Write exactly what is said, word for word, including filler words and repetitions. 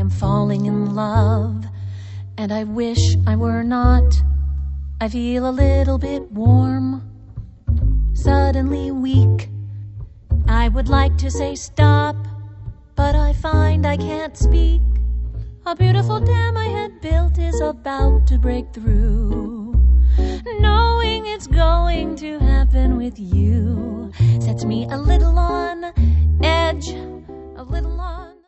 am falling in love, and I wish I were not. I feel a little bit warm, suddenly weak. I would like to say stop, but I find I can't speak. A beautiful dam I had built is about to break through. Knowing it's going to happen with you sets me a little on edge, a little on